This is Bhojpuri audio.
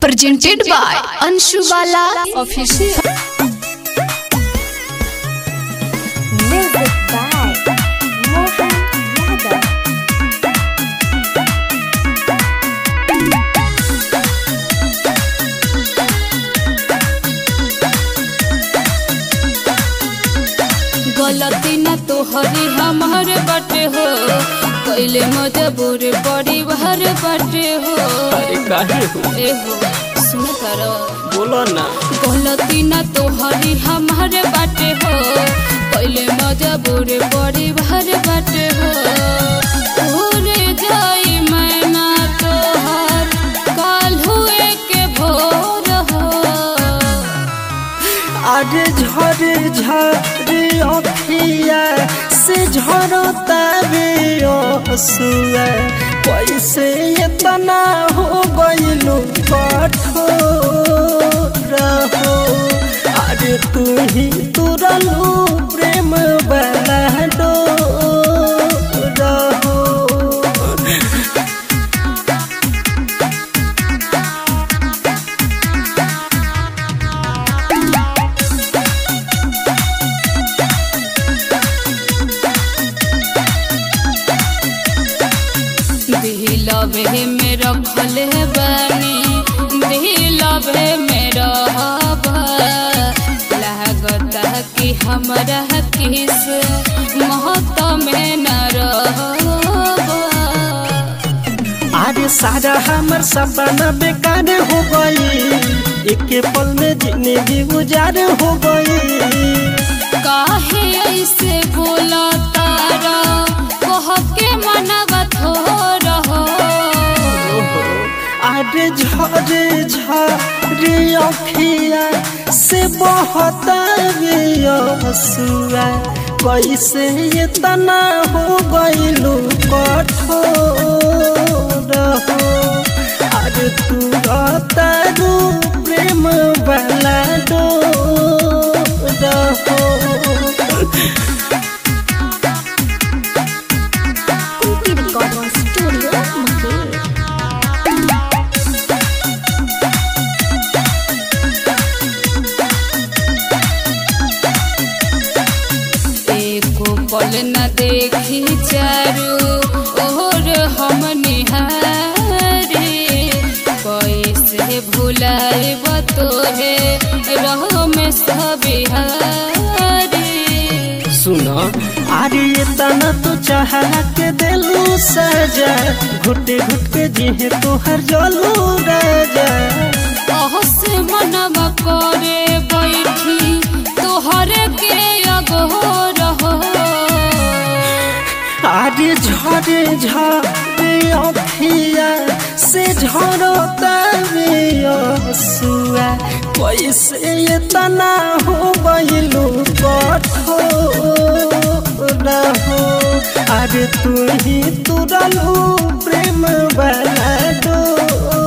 presented by Anshu Bala Official. Music by Mohan Yadav. गलती न तोहरी हमारे बाटे हो कैले मजबूर बड़ी बाहर बाटे हो। अरे काहे हो? ए हो सुन करो बोलो ना। गलती न तोहरी हमारे बाटे हो कैले मजबूर बड़ी बाहर बाटे हो। उड़े जाई मैना तोहर काल हुए के भोर हो। अरे झरे झरे अखिया से झरता बे आंसुआ कैसे इतना हो गइलू कठोर हो। अरे तू ही तुरलू प्रेम वाला डोर हो। दिलवे में रखल बानी दिलवे में रहब लागता कि हमरा किस महत में न रहब। अरे सारा हमर सपना बेकार हो गई एक पल में जिंदगी गुजार हो गई। काहे ऐसे बोला तारा कह के मनवा थोड़ा हो। अरे झरे झरे अखिया से बहता आंसुआ कैसे इतना हो गइलू कठोर हो। अरे तू तारू प्रेम वाला डोर हो। Kunti Recording Studio, Munger. एको पल न देखी चारू और हम निहारे कैसे भुलाइब तोहे रहो में सबिहारे। सुनो अरे तना तो चाह के दिलू सजा घुटे घुट के जिहे तोहर जलू राजा। से मनवा करे बैठी तोहरे के अगोर हो। अरे झरे झरे अखिया से झरता आंसुआ कैसे इतना हो गइलू कठोर हो। अरे तू ही तुरलू प्रेम वाला डोर